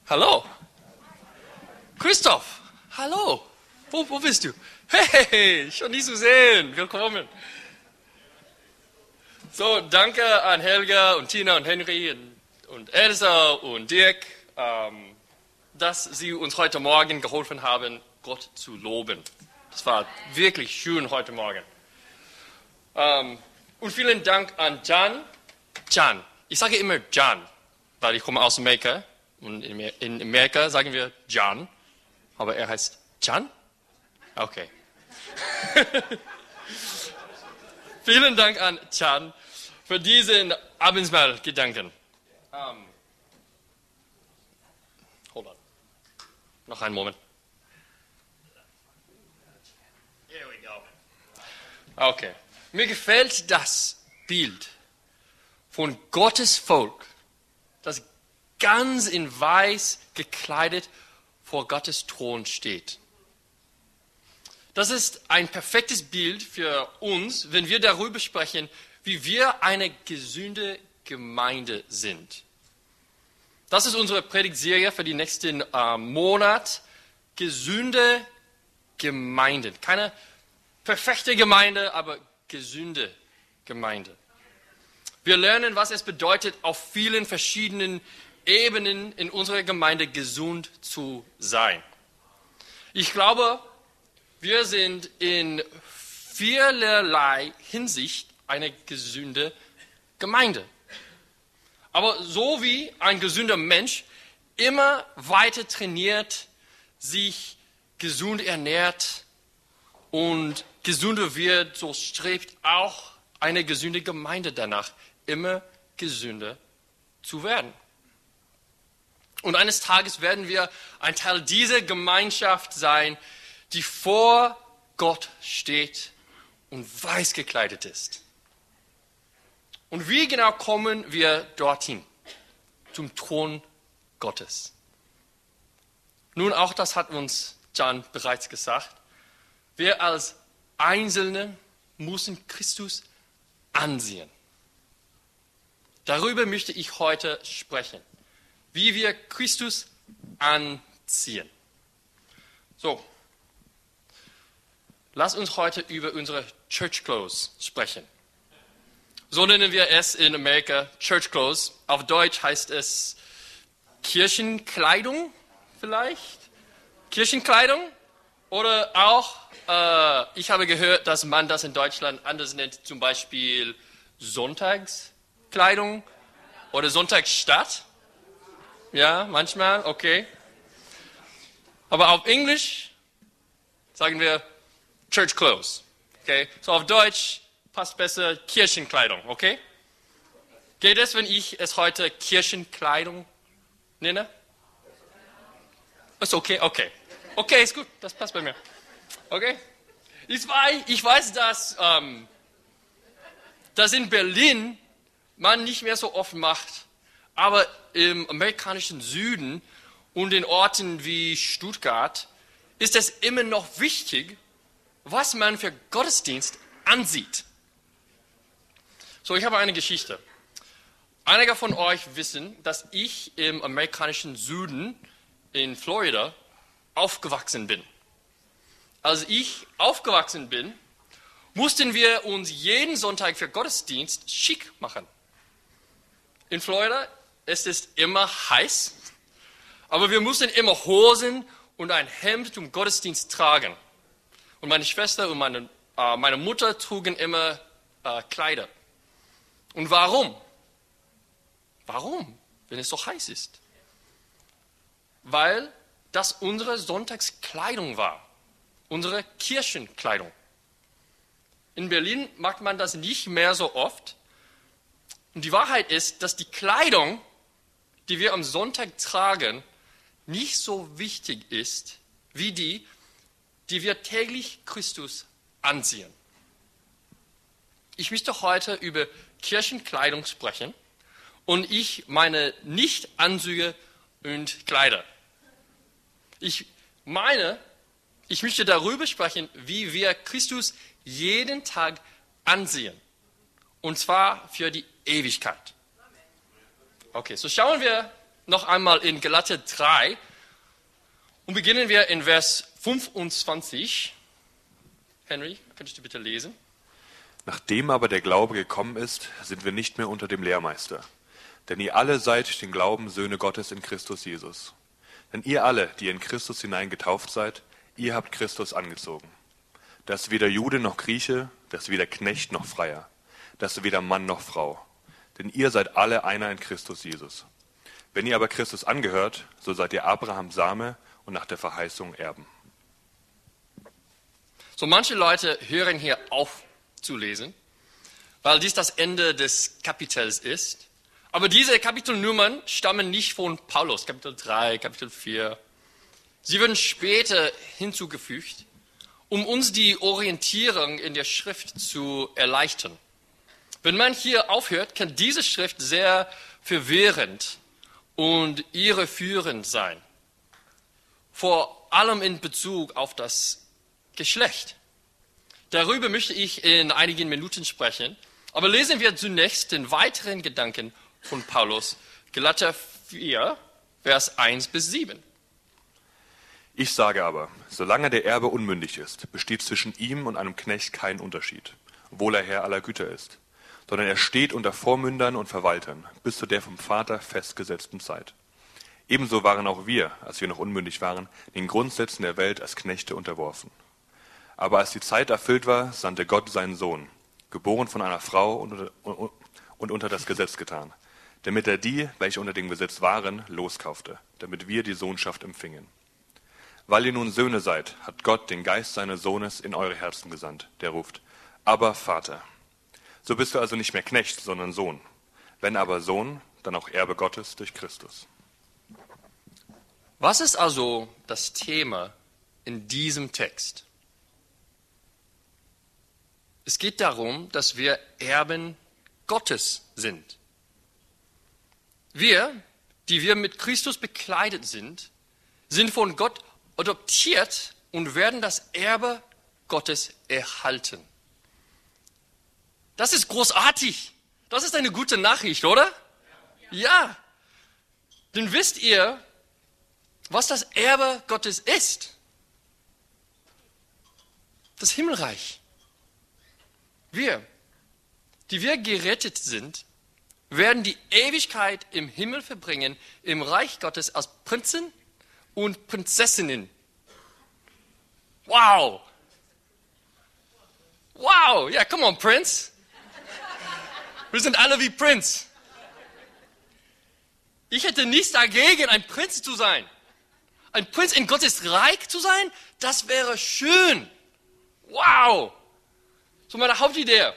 Hallo. Christoph. Hallo. Wo bist du? Hey, schon nie zu sehen. Willkommen. So, danke an Helga und Tina und Henry und Elsa und Dirk, dass sie uns heute Morgen geholfen haben, Gott zu loben. Das war wirklich schön heute Morgen. Und vielen Dank an Jan. Ich sage immer Jan, weil ich komme aus Amerika. Und in Amerika sagen wir John, aber er heißt Jan? Okay. Vielen Dank an Jan für diesen Abendsmahl-Gedanken. Hold on. Noch einen Moment. Here we go. Okay. Mir gefällt das Bild von Gottes Volk, das ganz in weiß gekleidet vor Gottes Thron steht. Das ist ein perfektes Bild für uns, wenn wir darüber sprechen, wie wir eine gesunde Gemeinde sind. Das ist unsere Predigtserie für die nächsten Monat. Gesunde Gemeinden. Keine perfekte Gemeinde, aber gesunde Gemeinde. Wir lernen, was es bedeutet, auf vielen verschiedenen Ebenen in unserer Gemeinde gesund zu sein. Ich glaube, wir sind in vielerlei Hinsicht eine gesunde Gemeinde. Aber so wie ein gesunder Mensch immer weiter trainiert, sich gesund ernährt und gesünder wird, so strebt auch eine gesunde Gemeinde danach, immer gesünder zu werden. Und eines Tages werden wir ein Teil dieser Gemeinschaft sein, die vor Gott steht und weiß gekleidet ist. Und wie genau kommen wir dorthin? Zum Thron Gottes. Nun, auch das hat uns Jan bereits gesagt. Wir als Einzelne müssen Christus ansehen. Darüber möchte ich heute sprechen. Wie wir Christus anziehen. So, lass uns heute über unsere Church Clothes sprechen. So nennen wir es in Amerika Church Clothes. Auf Deutsch heißt es Kirchenkleidung vielleicht. Kirchenkleidung. Oder auch, ich habe gehört, dass man das in Deutschland anders nennt, zum Beispiel Sonntagskleidung oder Sonntagsstadt. Ja, manchmal, okay. Aber auf Englisch sagen wir Church Clothes. Okay? So auf Deutsch passt besser Kirchenkleidung, okay? Geht es, wenn ich es heute Kirchenkleidung nenne? Ist okay, okay. Okay, ist gut, das passt bei mir. Okay? Ich weiß, dass das in Berlin man nicht mehr so oft macht. Aber im amerikanischen Süden und in Orten wie Stuttgart ist es immer noch wichtig, was man für Gottesdienst ansieht. So, ich habe eine Geschichte. Einige von euch wissen, dass ich im amerikanischen Süden in Florida aufgewachsen bin. Als ich aufgewachsen bin, mussten wir uns jeden Sonntag für Gottesdienst schick machen. In Florida es ist immer heiß, aber wir mussten immer Hosen und ein Hemd zum Gottesdienst tragen. Und meine Schwester und meine Mutter trugen immer Kleider. Und warum? Warum, wenn es so heiß ist? Weil das unsere Sonntagskleidung war, unsere Kirchenkleidung. In Berlin macht man das nicht mehr so oft. Und die Wahrheit ist, dass die Kleidung, die wir am Sonntag tragen, nicht so wichtig ist, wie die wir täglich Christus anziehen. Ich möchte heute über Kirchenkleidung sprechen und ich meine nicht Anzüge und Kleider. Ich möchte darüber sprechen, wie wir Christus jeden Tag ansehen. Und zwar für die Ewigkeit. Okay, so schauen wir noch einmal in Galater 3 und beginnen wir in Vers 25. Henry, könntest du bitte lesen? Nachdem aber der Glaube gekommen ist, sind wir nicht mehr unter dem Lehrmeister. Denn ihr alle seid durch den Glauben Söhne Gottes in Christus Jesus. Denn ihr alle, die in Christus hinein getauft seid, ihr habt Christus angezogen. Da ist weder Jude noch Grieche, da ist weder Knecht noch Freier, da ist weder Mann noch Frau. Denn ihr seid alle einer in Christus Jesus. Wenn ihr aber Christus angehört, so seid ihr Abrahams Same und nach der Verheißung Erben. So manche Leute hören hier auf zu lesen, weil dies das Ende des Kapitels ist. Aber diese Kapitelnummern stammen nicht von Paulus, Kapitel 3, Kapitel 4. Sie werden später hinzugefügt, um uns die Orientierung in der Schrift zu erleichtern. Wenn man hier aufhört, kann diese Schrift sehr verwirrend und irreführend sein. Vor allem in Bezug auf das Geschlecht. Darüber möchte ich in einigen Minuten sprechen. Aber lesen wir zunächst den weiteren Gedanken von Paulus, Galater 4, Vers 1 bis 7. Ich sage aber, solange der Erbe unmündig ist, besteht zwischen ihm und einem Knecht kein Unterschied, obwohl er Herr aller Güter ist, sondern er steht unter Vormündern und Verwaltern, bis zu der vom Vater festgesetzten Zeit. Ebenso waren auch wir, als wir noch unmündig waren, den Grundsätzen der Welt als Knechte unterworfen. Aber als die Zeit erfüllt war, sandte Gott seinen Sohn, geboren von einer Frau und unter das Gesetz getan, damit er die, welche unter dem Gesetz waren, loskaufte, damit wir die Sohnschaft empfingen. Weil ihr nun Söhne seid, hat Gott den Geist seines Sohnes in eure Herzen gesandt, der ruft, aber Vater. So bist du also nicht mehr Knecht, sondern Sohn. Wenn aber Sohn, dann auch Erbe Gottes durch Christus. Was ist also das Thema in diesem Text? Es geht darum, dass wir Erben Gottes sind. Wir, die wir mit Christus bekleidet sind, sind von Gott adoptiert und werden das Erbe Gottes erhalten. Das ist großartig. Das ist eine gute Nachricht, oder? Ja. Denn wisst ihr, was das Erbe Gottes ist? Das Himmelreich. Wir, die wir gerettet sind, werden die Ewigkeit im Himmel verbringen, im Reich Gottes als Prinzen und Prinzessinnen. Wow! Wow! Ja, come on, Prince. Wir sind alle wie Prinz. Ich hätte nichts dagegen, ein Prinz zu sein. Ein Prinz in Gottes Reich zu sein, das wäre schön. Wow! So meine Hauptidee.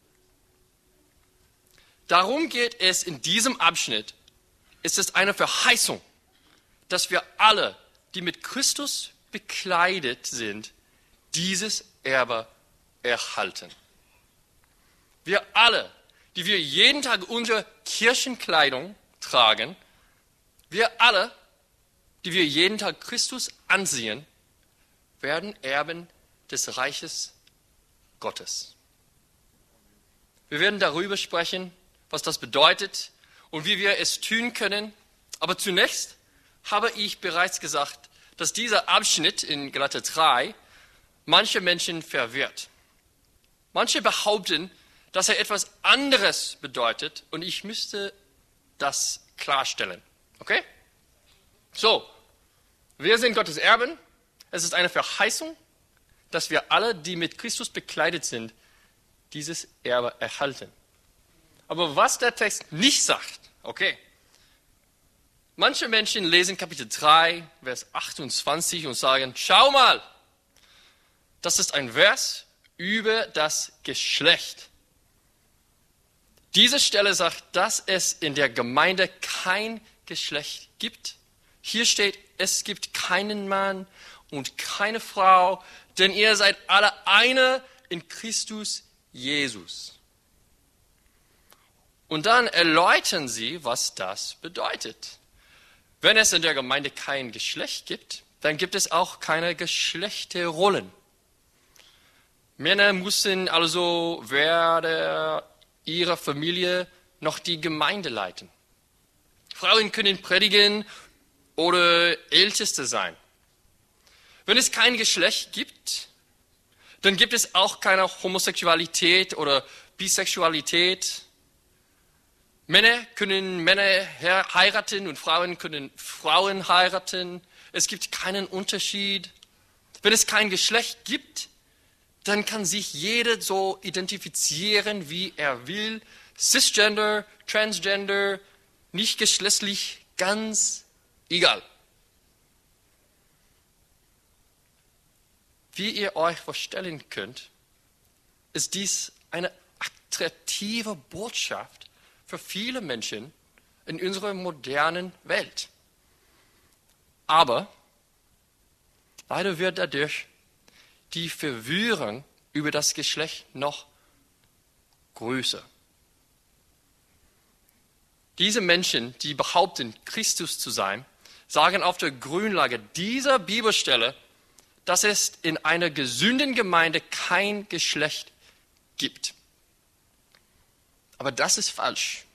Darum geht es in diesem Abschnitt. Es ist eine Verheißung, dass wir alle, die mit Christus bekleidet sind, dieses Erbe erhalten. Wir alle, die wir jeden Tag unsere Kirchenkleidung tragen, wir alle, die wir jeden Tag Christus ansehen, werden Erben des Reiches Gottes. Wir werden darüber sprechen, was das bedeutet und wie wir es tun können. Aber zunächst habe ich bereits gesagt, dass dieser Abschnitt in Galater 3 manche Menschen verwirrt. Manche behaupten, dass er etwas anderes bedeutet und ich müsste das klarstellen. Okay? So, wir sind Gottes Erben. Es ist eine Verheißung, dass wir alle, die mit Christus bekleidet sind, dieses Erbe erhalten. Aber was der Text nicht sagt, okay. Manche Menschen lesen Kapitel 3, Vers 28 und sagen, schau mal, das ist ein Vers über das Geschlecht. Diese Stelle sagt, dass es in der Gemeinde kein Geschlecht gibt. Hier steht, es gibt keinen Mann und keine Frau, denn ihr seid alle eine in Christus Jesus. Und dann erläutern sie, was das bedeutet. Wenn es in der Gemeinde kein Geschlecht gibt, dann gibt es auch keine Geschlechterrollen. Männer müssen also während ihrer Familie noch die Gemeinde leiten. Frauen können predigen oder Älteste sein. Wenn es kein Geschlecht gibt, dann gibt es auch keine Homosexualität oder Bisexualität. Männer können Männer heiraten und Frauen können Frauen heiraten. Es gibt keinen Unterschied. Wenn es kein Geschlecht gibt, dann kann sich jeder so identifizieren, wie er will. Cisgender, Transgender, nicht geschlechtlich, ganz egal. Wie ihr euch vorstellen könnt, ist dies eine attraktive Botschaft für viele Menschen in unserer modernen Welt. Aber leider wird dadurch die Verwirrung über das Geschlecht noch größer. Diese Menschen, die behaupten, Christus zu sein, sagen auf der Grundlage dieser Bibelstelle, dass es in einer gesunden Gemeinde kein Geschlecht gibt. Aber das ist falsch.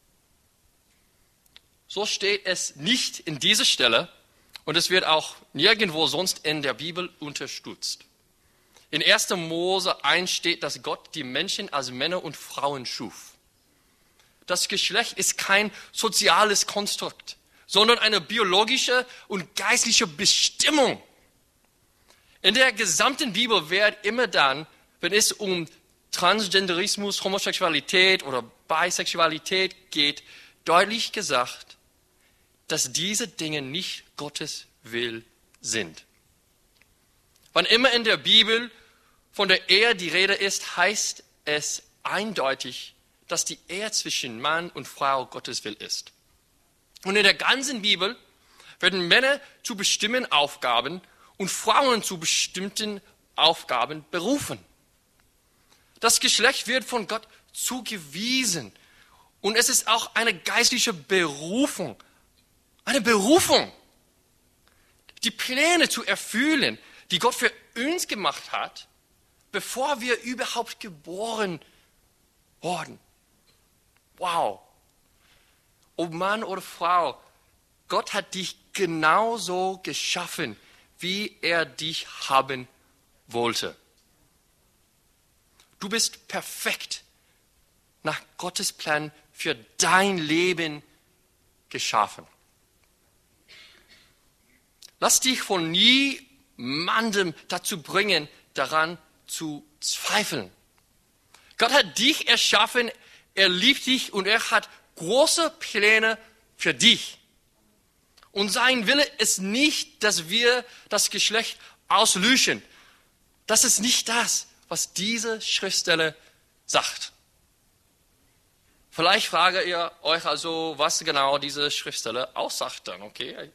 So steht es nicht in dieser Stelle und es wird auch nirgendwo sonst in der Bibel unterstützt. In 1. Mose 1 steht, dass Gott die Menschen als Männer und Frauen schuf. Das Geschlecht ist kein soziales Konstrukt, sondern eine biologische und geistliche Bestimmung. In der gesamten Bibel wird immer dann, wenn es um Transgenderismus, Homosexualität oder Bisexualität geht, deutlich gesagt, dass diese Dinge nicht Gottes Will sind. Wann immer in der Bibel von der Ehe die Rede ist, heißt es eindeutig, dass die Ehe zwischen Mann und Frau Gottes Will ist. Und in der ganzen Bibel werden Männer zu bestimmten Aufgaben und Frauen zu bestimmten Aufgaben berufen. Das Geschlecht wird von Gott zugewiesen. Und es ist auch eine geistliche Berufung. Eine Berufung, die Pläne zu erfüllen, die Gott für uns gemacht hat, bevor wir überhaupt geboren wurden. Wow. Ob Mann oder Frau, Gott hat dich genauso geschaffen, wie er dich haben wollte. Du bist perfekt nach Gottes Plan für dein Leben geschaffen. Lass dich von niemandem dazu bringen, daran zu zweifeln. Gott hat dich erschaffen, er liebt dich und er hat große Pläne für dich. Und sein Wille ist nicht, dass wir das Geschlecht auslöschen. Das ist nicht das, was diese Schriftstelle sagt. Vielleicht fragt ihr euch also, was genau diese Schriftstelle aussagt dann, okay?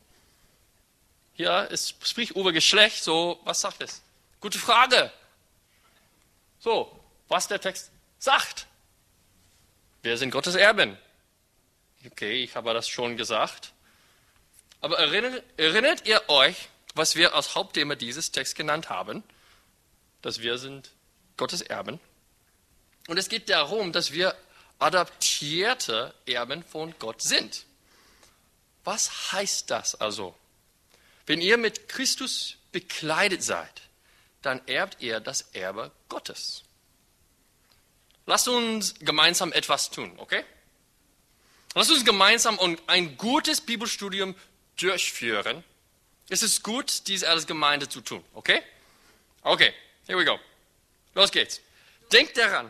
Hier, es spricht über Geschlecht, so, was sagt es? Gute Frage. So, was der Text sagt. Wir sind Gottes Erben. Okay, ich habe das schon gesagt. Aber erinnert ihr euch, was wir als Hauptthema dieses Texts genannt haben? Dass wir sind Gottes Erben. Und es geht darum, dass wir adoptierte Erben von Gott sind. Was heißt das also? Wenn ihr mit Christus bekleidet seid, dann erbt ihr das Erbe Gottes. Lasst uns gemeinsam etwas tun, okay? Lasst uns gemeinsam ein gutes Bibelstudium durchführen. Es ist gut, dies als Gemeinde zu tun, okay? Okay, here we go. Los geht's. Denkt daran,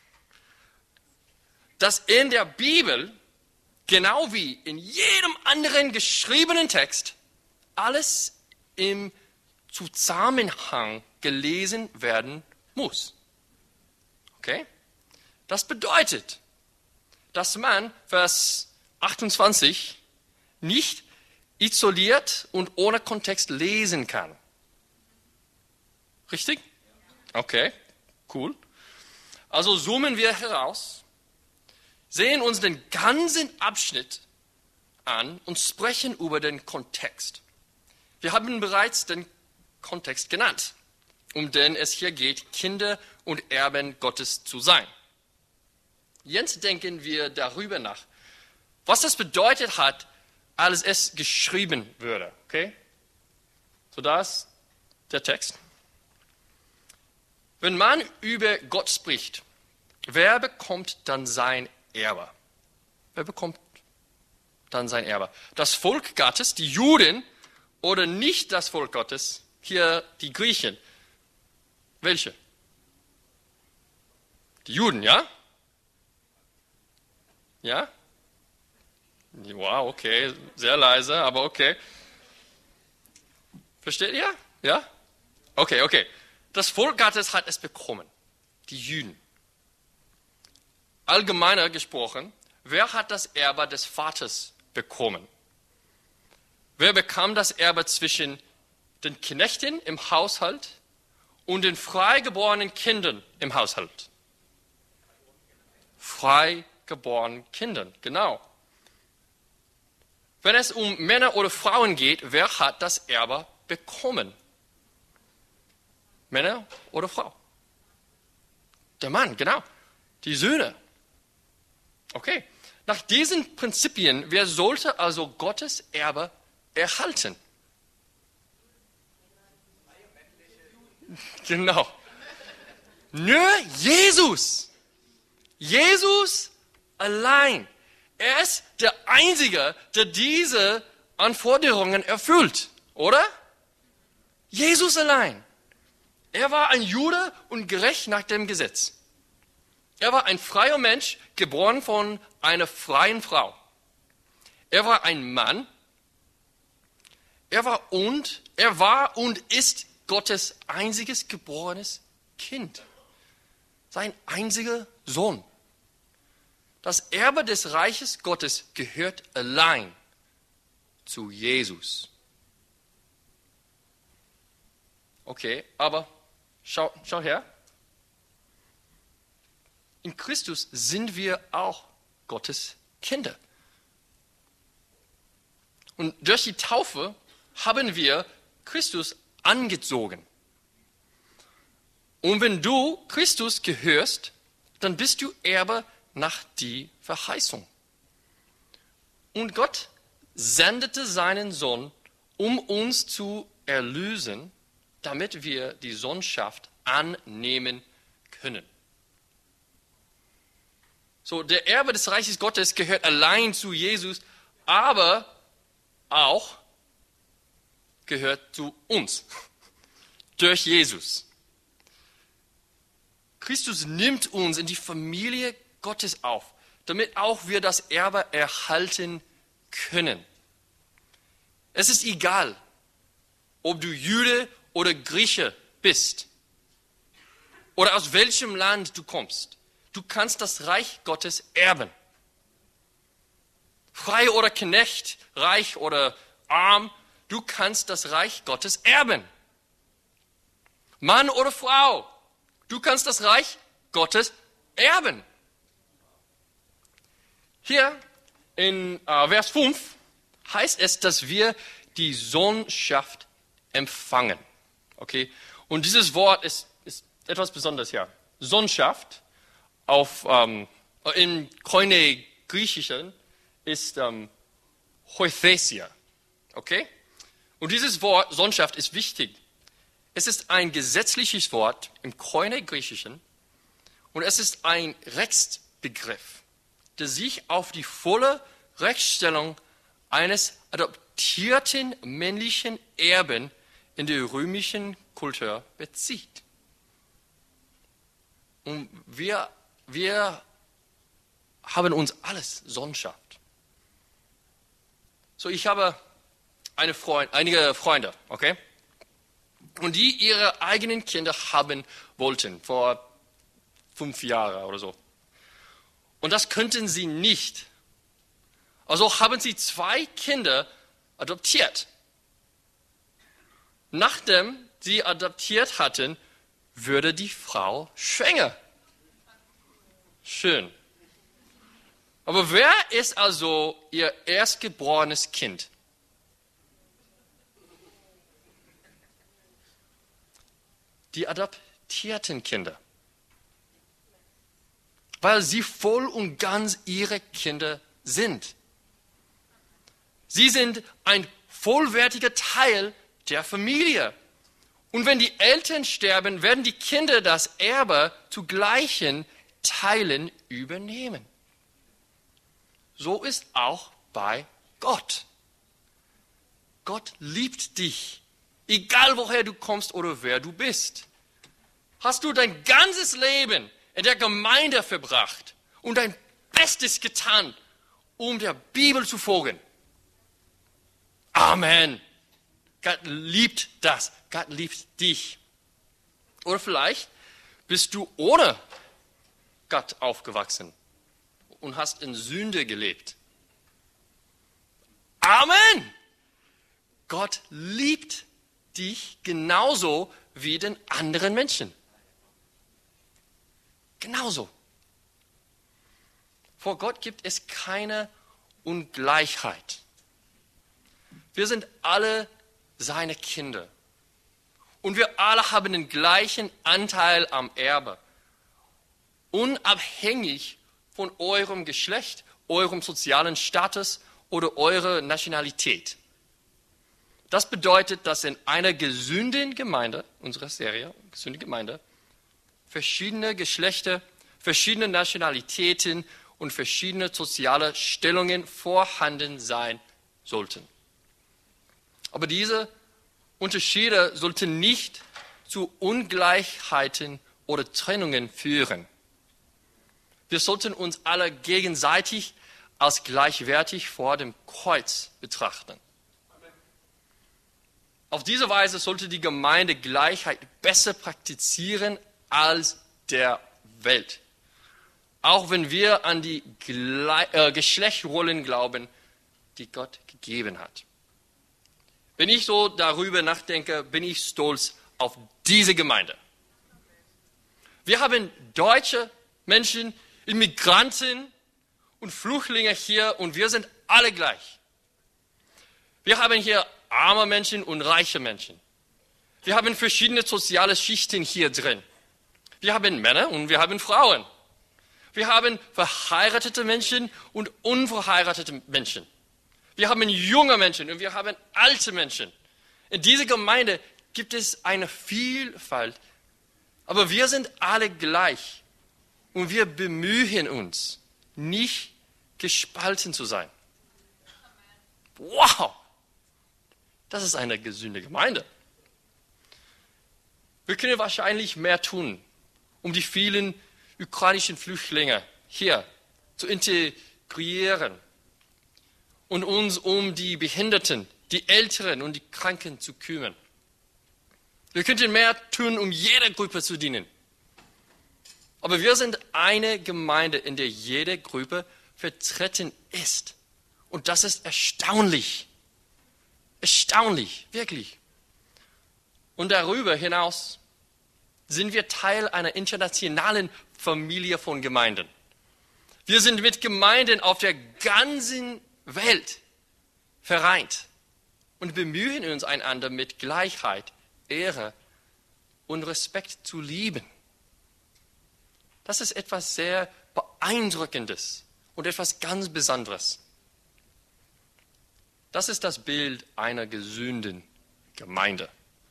dass in der Bibel, genau wie in jedem anderen geschriebenen Text, alles im Zusammenhang gelesen werden muss. Okay? Das bedeutet, dass man Vers 28 nicht isoliert und ohne Kontext lesen kann. Richtig? Okay, cool. Also zoomen wir heraus, sehen uns den ganzen Abschnitt an und sprechen über den Kontext. Wir haben bereits den Kontext genannt, um den es hier geht, Kinder und Erben Gottes zu sein. Jetzt denken wir darüber nach, was das bedeutet hat, als es geschrieben wurde. Okay? So, da ist der Text. Wenn man über Gott spricht, wer bekommt dann sein Erbe? Wer bekommt dann sein Erbe? Das Volk Gottes, die Juden, oder nicht das Volk Gottes, hier die Griechen? Welche? Die Juden, ja? Ja? Wow, okay, sehr leise, aber okay. Versteht ihr? Ja? Okay. Das Volk Gottes hat es bekommen, die Juden. Allgemeiner gesprochen, wer hat das Erbe des Vaters bekommen? Wer bekam das Erbe zwischen den Knechten im Haushalt und den freigeborenen Kindern im Haushalt? Freigeborenen Kindern, genau. Wenn es um Männer oder Frauen geht, wer hat das Erbe bekommen? Männer oder Frau? Der Mann, genau. Die Söhne. Okay. Nach diesen Prinzipien, wer sollte also Gottes Erbe erhalten? Genau. Nur Jesus. Jesus allein. Er ist der Einzige, der diese Anforderungen erfüllt, oder? Jesus allein. Er war ein Jude und gerecht nach dem Gesetz. Er war ein freier Mensch, geboren von einer freien Frau. Er war ein Mann. Er war und ist Gottes einziges geborenes Kind. Sein einziger Sohn. Das Erbe des Reiches Gottes gehört allein zu Jesus. Okay, aber schau her. In Christus sind wir auch Gottes Kinder. Und durch die Taufe haben wir Christus angezogen. Und wenn du Christus gehörst, dann bist du Erbe nach die Verheißung. Und Gott sendete seinen Sohn, um uns zu erlösen, damit wir die Sohnschaft annehmen können. So, der Erbe des Reiches Gottes gehört allein zu Jesus, aber auch gehört zu uns, durch Jesus. Christus nimmt uns in die Familie Gottes auf, damit auch wir das Erbe erhalten können. Es ist egal, ob du Jude oder Grieche bist oder aus welchem Land du kommst. Du kannst das Reich Gottes erben. Frei oder Knecht, reich oder arm, du kannst das Reich Gottes erben. Mann oder Frau, du kannst das Reich Gottes erben. Hier in Vers 5 heißt es, dass wir die Sohnschaft empfangen. Okay? Und dieses Wort ist etwas Besonderes hier. Sohnschaft im Koine Griechischen ist Hoithesia. Okay? Und dieses Wort Sohnschaft ist wichtig. Es ist ein gesetzliches Wort im Koine Griechischen und es ist ein Rechtsbegriff, der sich auf die volle Rechtsstellung eines adoptierten männlichen Erben in der römischen Kultur bezieht. Und wir haben uns alles Sohnschaft. So, ich habe einige Freunde, okay? Und die ihre eigenen Kinder haben wollten, vor 5 Jahren oder so. Und das könnten sie nicht. Also haben sie 2 Kinder adoptiert. Nachdem sie adoptiert hatten, würde die Frau schwanger. Schön. Aber wer ist also ihr erstgeborenes Kind? Die adoptierten Kinder. Weil sie voll und ganz ihre Kinder sind. Sie sind ein vollwertiger Teil der Familie. Und wenn die Eltern sterben, werden die Kinder das Erbe zu gleichen Teilen übernehmen. So ist auch bei Gott. Gott liebt dich, egal woher du kommst oder wer du bist. Hast du dein ganzes Leben in der Gemeinde verbracht und dein Bestes getan, um der Bibel zu folgen? Amen. Gott liebt das. Gott liebt dich. Oder vielleicht bist du ohne Gott aufgewachsen und hast in Sünde gelebt. Amen. Gott liebt dich genauso wie den anderen Menschen. Genauso. Vor Gott gibt es keine Ungleichheit. Wir sind alle seine Kinder. Und wir alle haben den gleichen Anteil am Erbe. Unabhängig von eurem Geschlecht, eurem sozialen Status oder eurer Nationalität. Das bedeutet, dass in einer gesunden Gemeinde, unserer Serie, gesunde Gemeinde, verschiedene Geschlechter, verschiedene Nationalitäten und verschiedene soziale Stellungen vorhanden sein sollten. Aber diese Unterschiede sollten nicht zu Ungleichheiten oder Trennungen führen. Wir sollten uns alle gegenseitig als gleichwertig vor dem Kreuz betrachten. Auf diese Weise sollte die Gemeinde Gleichheit besser praktizieren als der Welt. Auch wenn wir an die Geschlechterrollen glauben, die Gott gegeben hat. Wenn ich so darüber nachdenke, bin ich stolz auf diese Gemeinde. Wir haben deutsche Menschen, Immigranten und Flüchtlinge hier und wir sind alle gleich. Wir haben hier arme Menschen und reiche Menschen. Wir haben verschiedene soziale Schichten hier drin. Wir haben Männer und wir haben Frauen. Wir haben verheiratete Menschen und unverheiratete Menschen. Wir haben junge Menschen und wir haben alte Menschen. In dieser Gemeinde gibt es eine Vielfalt, aber wir sind alle gleich und wir bemühen uns, nicht gespalten zu sein. Wow! Das ist eine gesunde Gemeinde. Wir können wahrscheinlich mehr tun, um die vielen ukrainischen Flüchtlinge hier zu integrieren und uns um die Behinderten, die Älteren und die Kranken zu kümmern. Wir könnten mehr tun, um jeder Gruppe zu dienen. Aber wir sind eine Gemeinde, in der jede Gruppe vertreten ist. Und das ist erstaunlich. Erstaunlich, wirklich. Und darüber hinaus sind wir Teil einer internationalen Familie von Gemeinden. Wir sind mit Gemeinden auf der ganzen Welt vereint und bemühen uns einander mit Gleichheit, Ehre und Respekt zu lieben. Das ist etwas sehr Beeindruckendes und etwas ganz Besonderes. Das ist das Bild einer gesunden Gemeinde.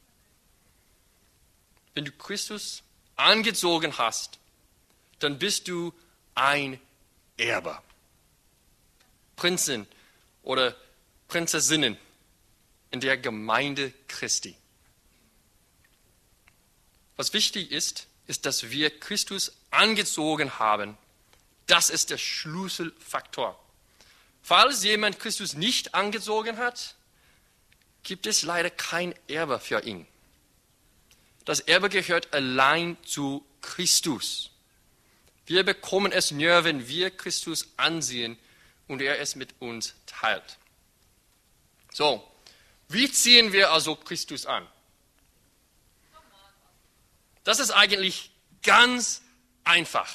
Wenn du Christus angezogen hast, dann bist du ein Erbe. Prinzen oder Prinzessinnen in der Gemeinde Christi. Was wichtig ist, ist, dass wir Christus angezogen haben. Das ist der Schlüsselfaktor. Falls jemand Christus nicht angezogen hat, gibt es leider kein Erbe für ihn. Das Erbe gehört allein zu Christus. Wir bekommen es nur, wenn wir Christus ansehen und er es mit uns teilt. So, wie ziehen wir also Christus an? Das ist eigentlich ganz einfach.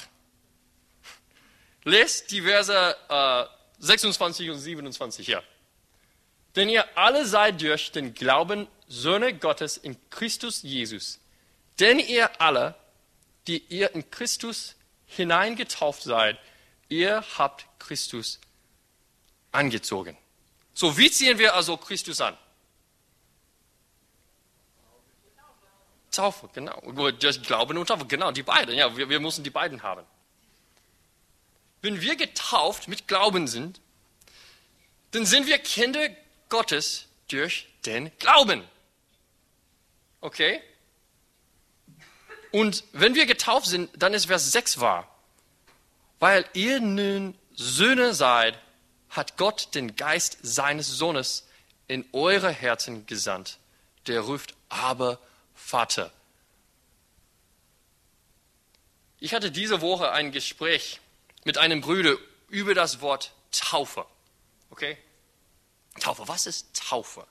Lest die Verse 26 und 27 hier. Denn ihr alle seid durch den Glauben Söhne Gottes in Christus Jesus. Denn ihr alle, die ihr in Christus hineingetauft seid, ihr habt Christus angezogen. So, wie ziehen wir also Christus an? Taufe, genau. Das Glauben und Taufe, genau, die beiden. Ja, wir müssen die beiden haben. Wenn wir getauft mit Glauben sind, dann sind wir Kinder Gottes durch den Glauben. Okay? Und wenn wir getauft sind, dann ist Vers 6 wahr. Weil ihr nun Söhne seid, hat Gott den Geist seines Sohnes in eure Herzen gesandt. Der ruft, aber Vater. Ich hatte diese Woche ein Gespräch mit einem Bruder über das Wort Taufe. Okay? Taufe, was ist Taufe?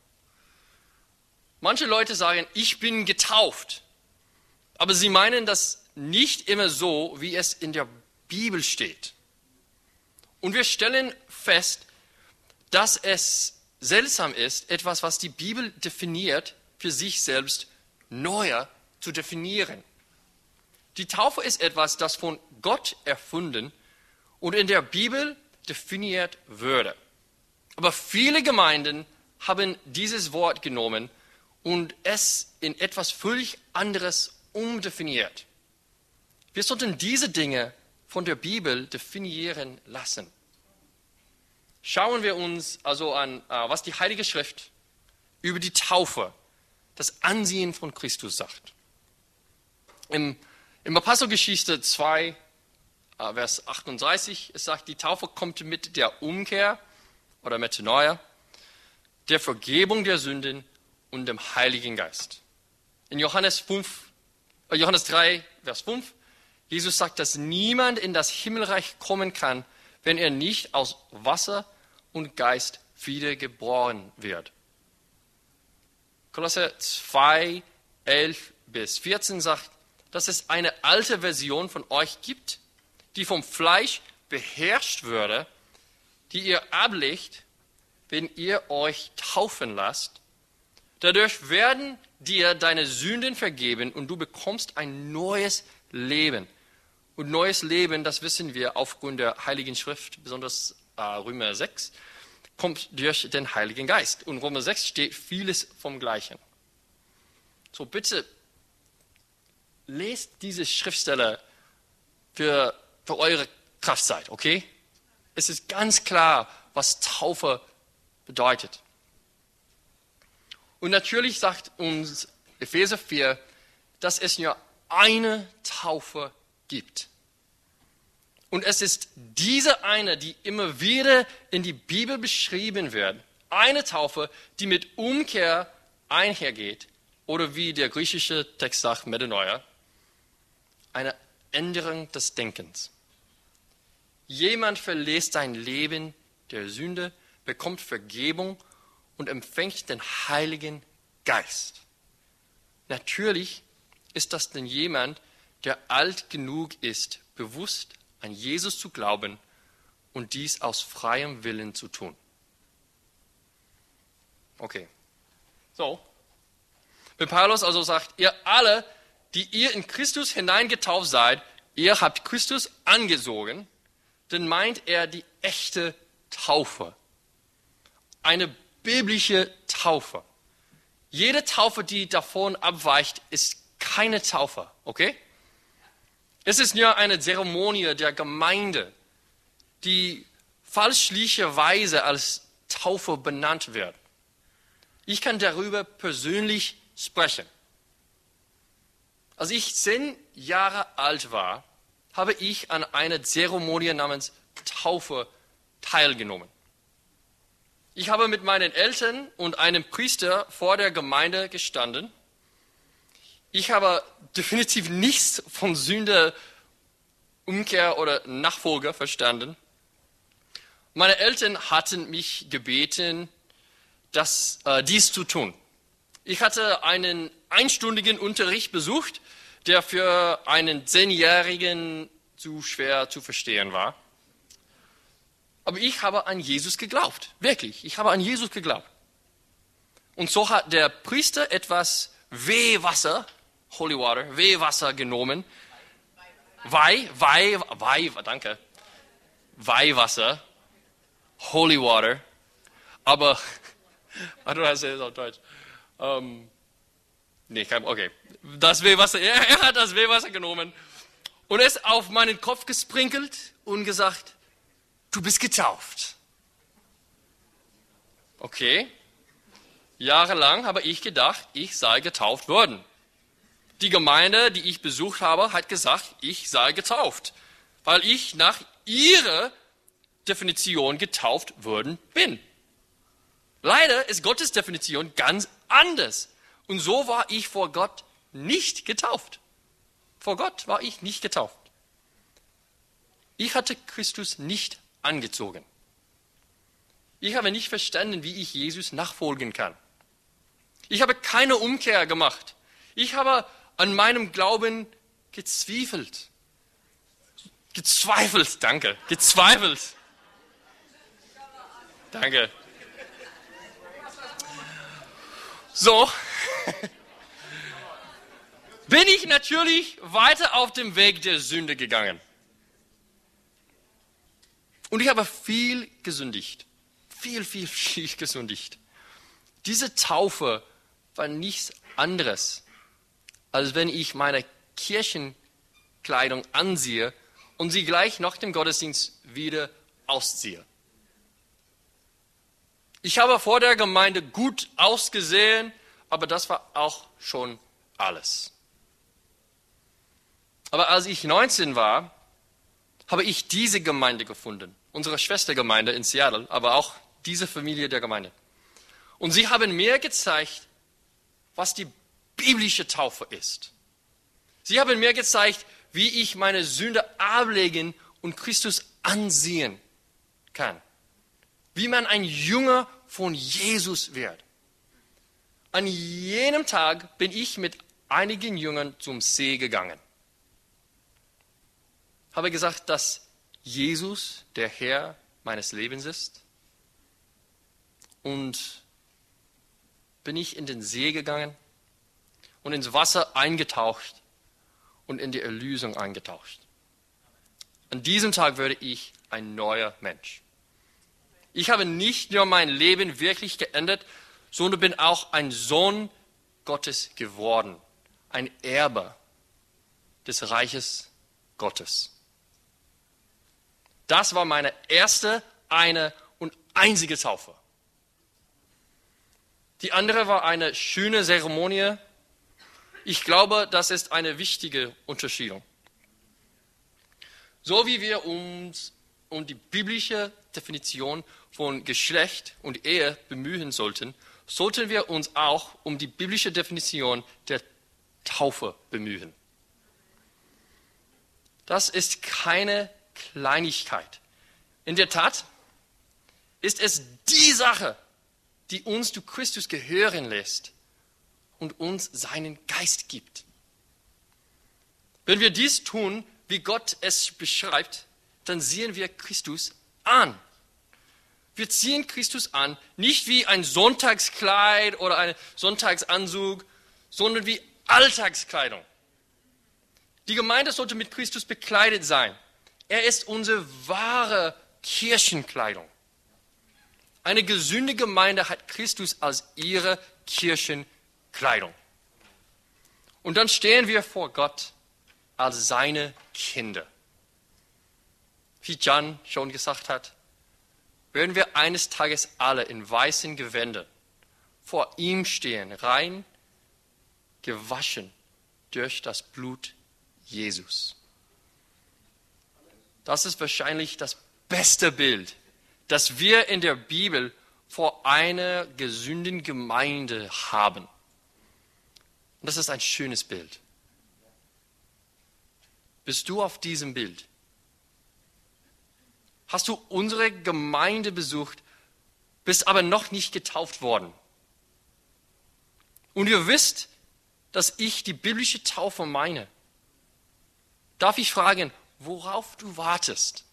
Manche Leute sagen, ich bin getauft. Aber sie meinen das nicht immer so, wie es in der Bibel steht. Und wir stellen fest, dass es seltsam ist, etwas, was die Bibel definiert, für sich selbst neuer zu definieren. Die Taufe ist etwas, das von Gott erfunden und in der Bibel definiert würde. Aber viele Gemeinden haben dieses Wort genommen und es in etwas völlig anderes umdefiniert. Wir sollten diese Dinge von der Bibel definieren lassen. Schauen wir uns also an, was die Heilige Schrift über die Taufe, das Ansehen von Christus sagt. Im Apostelgeschichte 2, Vers 38, es sagt, die Taufe kommt mit der Umkehr oder Metanoia, der Vergebung der Sünden und dem Heiligen Geist. In Johannes 3, Vers 5, Jesus sagt, dass niemand in das Himmelreich kommen kann, wenn er nicht aus Wasser und Geist wiedergeboren wird. Kolosser 2, 11 bis 14 sagt, dass es eine alte Version von euch gibt, die vom Fleisch beherrscht würde, die ihr ablegt, wenn ihr euch taufen lasst. Dadurch werden dir deine Sünden vergeben und du bekommst ein neues Leben. Und neues Leben, das wissen wir aufgrund der Heiligen Schrift, besonders Römer 6, kommt durch den Heiligen Geist. Und Römer 6 steht vieles vom Gleichen. So bitte, lest diese Schriftstelle für eure Kraftzeit, okay? Es ist ganz klar, was Taufe bedeutet. Und natürlich sagt uns Epheser 4, dass es nur eine Taufe gibt. Und es ist diese eine, die immer wieder in die Bibel beschrieben wird. Eine Taufe, die mit Umkehr einhergeht. Oder wie der griechische Text sagt, Metanoia, eine Änderung des Denkens. Jemand verlässt sein Leben der Sünde, bekommt Vergebung und empfängt den Heiligen Geist. Natürlich ist das denn jemand, der alt genug ist, bewusst an Jesus zu glauben und dies aus freiem Willen zu tun. Okay. So. Wenn Paulus also sagt, ihr alle, die ihr in Christus hineingetauft seid, ihr habt Christus angesogen, dann meint er die echte Taufe. Eine biblische Taufe. Jede Taufe, die davon abweicht, ist keine Taufe, okay? Es ist nur eine Zeremonie der Gemeinde, die fälschlicherweise als Taufe benannt wird. Ich kann darüber persönlich sprechen. Als ich 10 Jahre alt war, habe ich an einer Zeremonie namens Taufe teilgenommen. Ich habe mit meinen Eltern und einem Priester vor der Gemeinde gestanden. Ich habe definitiv nichts von Sünde, Umkehr oder Nachfolge verstanden. Meine Eltern hatten mich gebeten, dies zu tun. Ich hatte einen einstündigen Unterricht besucht, der für einen 10-Jährigen zu schwer zu verstehen war. Aber ich habe an Jesus geglaubt. Wirklich, ich habe an Jesus geglaubt. Und so hat der Priester etwas Weihwasser, Holy Water, Weihwasser genommen. Weihwasser, Holy Water, Aber, du hast es auf Deutsch. Okay. Das Weihwasser, er hat das Weihwasser genommen und es auf meinen Kopf gesprinkelt und gesagt, du bist getauft. Okay. Jahrelang habe ich gedacht, ich sei getauft worden. Die Gemeinde, die ich besucht habe, hat gesagt, ich sei getauft, weil ich nach ihrer Definition getauft worden bin. Leider ist Gottes Definition ganz anders. Und so war ich vor Gott nicht getauft. Vor Gott war ich nicht getauft. Ich hatte Christus nicht angezogen. Ich habe nicht verstanden, wie ich Jesus nachfolgen kann. Ich habe keine Umkehr gemacht. Ich habe an meinem Glauben gezweifelt. Gezweifelt. Danke. So. Bin ich natürlich weiter auf dem Weg der Sünde gegangen. Und ich habe viel gesündigt. Viel gesündigt. Diese Taufe war nichts anderes, als wenn ich meine Kirchenkleidung anziehe und sie gleich nach dem Gottesdienst wieder ausziehe. Ich habe vor der Gemeinde gut ausgesehen, aber das war auch schon alles. Aber als ich 19 war, habe ich diese Gemeinde gefunden, unsere Schwestergemeinde in Seattle, aber auch diese Familie der Gemeinde. Und sie haben mir gezeigt, was die biblische Taufe ist. Sie haben mir gezeigt, wie ich meine Sünde ablegen und Christus ansehen kann. Wie man ein Jünger von Jesus wird. An jenem Tag bin ich mit einigen Jüngern zum See gegangen. Habe gesagt, dass Jesus der Herr meines Lebens ist. Und bin ich in den See gegangen und ins Wasser eingetaucht und in die Erlösung eingetaucht. An diesem Tag wurde ich ein neuer Mensch. Ich habe nicht nur mein Leben wirklich geändert, sondern bin auch ein Sohn Gottes geworden, ein Erbe des Reiches Gottes. Das war meine erste, eine und einzige Taufe. Die andere war eine schöne Zeremonie. Ich glaube, das ist eine wichtige Unterscheidung. So wie wir uns um die biblische Definition von Geschlecht und Ehe bemühen sollten, sollten wir uns auch um die biblische Definition der Taufe bemühen. Das ist keine Kleinigkeit. In der Tat ist es die Sache, die uns zu Christus gehören lässt und uns seinen Geist gibt. Wenn wir dies tun, wie Gott es beschreibt, dann sehen wir Christus an. Wir ziehen Christus an, nicht wie ein Sonntagskleid oder ein Sonntagsanzug, sondern wie Alltagskleidung. Die Gemeinde sollte mit Christus bekleidet sein. Er ist unsere wahre Kirchenkleidung. Eine gesunde Gemeinde hat Christus als ihre Kirchenkleidung. Und dann stehen wir vor Gott als seine Kinder. Wie John schon gesagt hat, werden wir eines Tages alle in weißen Gewändern vor ihm stehen, rein gewaschen durch das Blut Jesus. Das ist wahrscheinlich das beste Bild, das wir in der Bibel vor einer gesunden Gemeinde haben. Und das ist ein schönes Bild. Bist du auf diesem Bild? Hast du unsere Gemeinde besucht, bist aber noch nicht getauft worden? Und ihr wisst, dass ich die biblische Taufe meine. Darf ich fragen, worauf du wartest?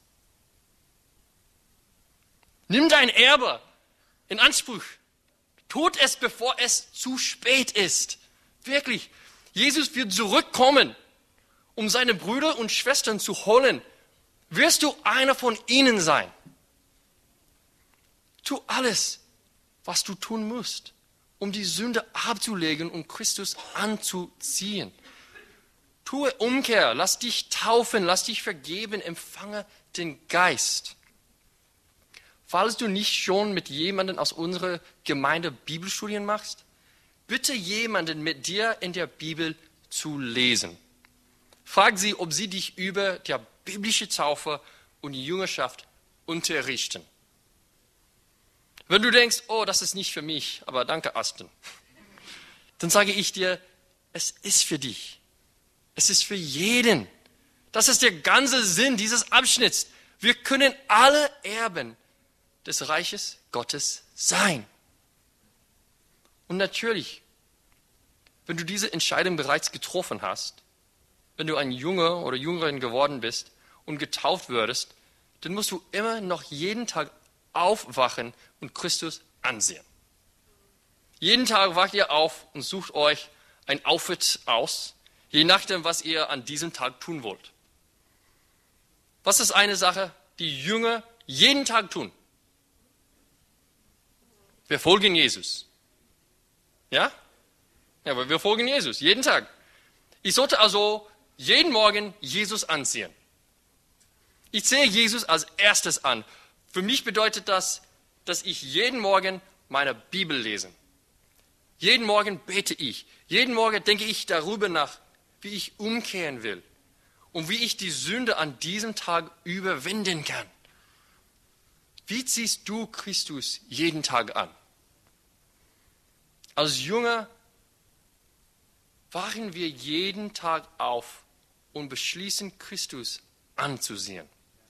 Nimm dein Erbe in Anspruch. Tut es, bevor es zu spät ist. Wirklich. Jesus wird zurückkommen, um seine Brüder und Schwestern zu holen. Wirst du einer von ihnen sein? Tu alles, was du tun musst, um die Sünde abzulegen und Christus anzuziehen. Tue Umkehr, lass dich taufen, lass dich vergeben, empfange den Geist. Falls du nicht schon mit jemandem aus unserer Gemeinde Bibelstudien machst, bitte jemanden mit dir in der Bibel zu lesen. Frag sie, ob sie dich über die biblische Taufe und die Jüngerschaft unterrichten. Wenn du denkst, oh, das ist nicht für mich, aber danke, Aston, dann sage ich dir, es ist für dich. Es ist für jeden. Das ist der ganze Sinn dieses Abschnitts. Wir können alle Erben des Reiches Gottes sein. Und natürlich, wenn du diese Entscheidung bereits getroffen hast, wenn du ein Junge oder Jüngerin geworden bist und getauft würdest, dann musst du immer noch jeden Tag aufwachen und Christus ansehen. Jeden Tag wacht ihr auf und sucht euch ein Outfit aus, je nachdem, was ihr an diesem Tag tun wollt. Was ist eine Sache, die Jünger jeden Tag tun? Wir folgen Jesus. Ja? Ja, aber wir folgen Jesus, jeden Tag. Ich sollte also jeden Morgen Jesus anziehen. Ich sehe Jesus als erstes an. Für mich bedeutet das, dass ich jeden Morgen meine Bibel lese. Jeden Morgen bete ich. Jeden Morgen denke ich darüber nach, wie ich umkehren will und wie ich die Sünde an diesem Tag überwinden kann. Wie ziehst du Christus jeden Tag an? Als Jünger wachen wir jeden Tag auf und beschließen, Christus anzusehen.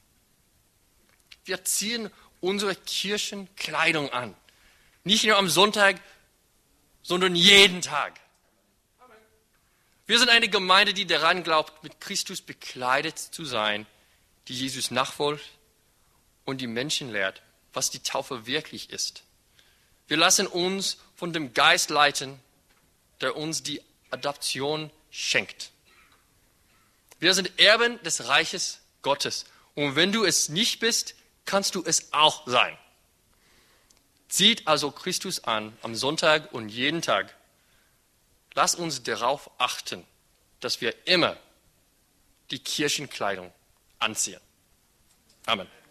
Wir ziehen unsere Kirchenkleidung an. Nicht nur am Sonntag, sondern jeden Tag. Wir sind eine Gemeinde, die daran glaubt, mit Christus bekleidet zu sein, die Jesus nachfolgt und die Menschen lehrt, was die Taufe wirklich ist. Wir lassen uns von dem Geist leiten, der uns die Adoption schenkt. Wir sind Erben des Reiches Gottes. Und wenn du es nicht bist, kannst du es auch sein. Zieht also Christus an am Sonntag und jeden Tag. Lass uns darauf achten, dass wir immer die Kirchenkleidung anziehen. Amen.